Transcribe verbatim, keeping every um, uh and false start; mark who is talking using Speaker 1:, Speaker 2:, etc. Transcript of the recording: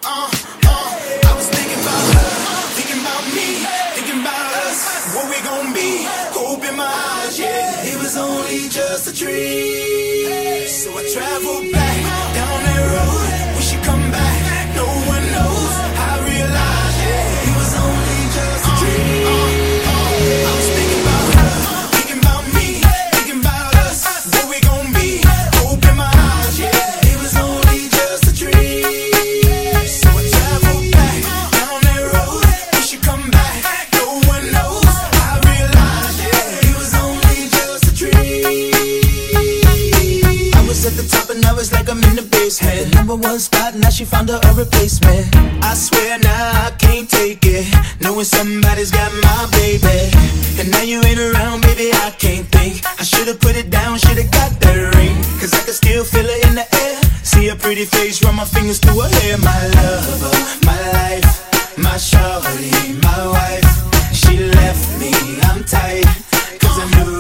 Speaker 1: uh, uh. I was thinking about her, thinking about me, thinking about us, what we gon' be. Hope in my eyes, yeah. It was only just a dream. So I traveled back down that road. Wish you come back. No one knows. I realized, yeah, it was only just a dream. Uh, uh, uh. I was thinking about her, thinking about me, thinking about us, what we gon' be. Hope in my eyes, yeah. It was only just a dream. So I traveled back down that road. Wish you come back. No one knows. I realized, yeah, it was only just a dream. I was at the top and I was like I'm in the basement. The number one spot, now she found her a replacement. I swear now I can't take it, knowing somebody's got my baby. And now you ain't around, baby, I can't think. I should've put it down, should've got that ring, cause I can still feel it in the air. See her pretty face, run my fingers through her hair. My lover, my life, my shawty, my wife. She left me, I'm tight, cause I knew